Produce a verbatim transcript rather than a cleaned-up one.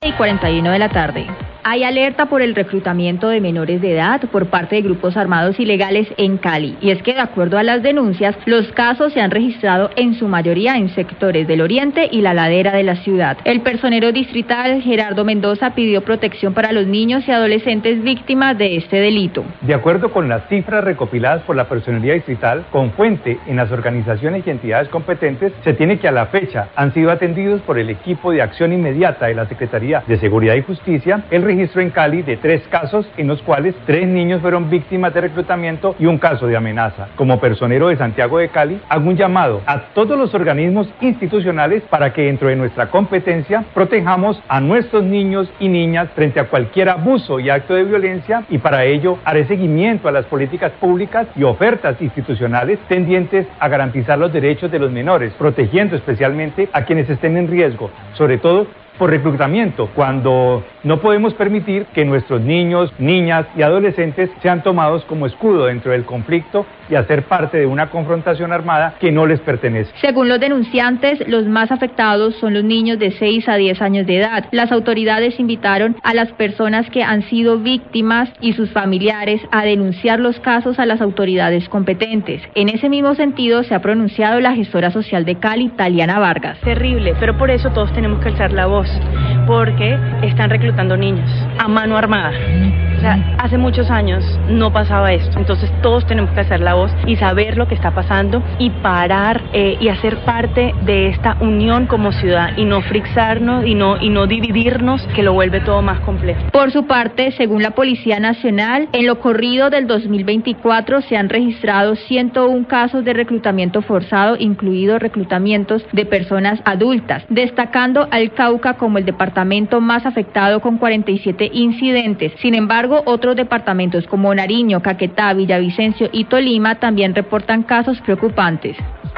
y cuarenta y uno de la tarde. Hay alerta por el reclutamiento de menores de edad por parte de grupos armados ilegales en Cali. Y es que, de acuerdo a las denuncias, los casos se han registrado en su mayoría en sectores del oriente y la ladera de la ciudad. El personero distrital Gerardo Mendoza pidió protección para los niños y adolescentes víctimas de este delito. De acuerdo con las cifras recopiladas por la personería distrital, con fuente en las organizaciones y entidades competentes, se tiene que a la fecha han sido atendidos por el equipo de acción inmediata de la Secretaría de Seguridad y Justicia el registro en Cali de tres casos en los cuales tres niños fueron víctimas de reclutamiento y un caso de amenaza. Como personero de Santiago de Cali, hago un llamado a todos los organismos institucionales para que dentro de nuestra competencia protejamos a nuestros niños y niñas frente a cualquier abuso y acto de violencia, y para ello haré seguimiento a las políticas públicas y ofertas institucionales tendientes a garantizar los derechos de los menores, protegiendo especialmente a quienes estén en riesgo, sobre todo por reclutamiento, cuando no podemos permitir que nuestros niños, niñas y adolescentes sean tomados como escudo dentro del conflicto y hacer parte de una confrontación armada que no les pertenece. Según los denunciantes, los más afectados son los niños de seis a diez años de edad. Las autoridades invitaron a las personas que han sido víctimas y sus familiares a denunciar los casos a las autoridades competentes. En ese mismo sentido se ha pronunciado la gestora social de Cali, Taliana Vargas. Terrible, pero por eso todos tenemos que alzar la voz, porque están reclutando niños a mano armada. O sea, hace muchos años no pasaba esto, entonces todos tenemos que hacer la voz y saber lo que está pasando y parar eh, y hacer parte de esta unión como ciudad y no frixarnos y no, y no dividirnos, que lo vuelve todo más complejo. Por su parte, según la Policía Nacional, en lo corrido del dos mil veinticuatro se han registrado ciento uno casos de reclutamiento forzado, incluidos reclutamientos de personas adultas, destacando al Cauca como el departamento más afectado con cuarenta y siete incidentes. Sin embargo, otros departamentos como Nariño, Caquetá, Villavicencio y Tolima también reportan casos preocupantes.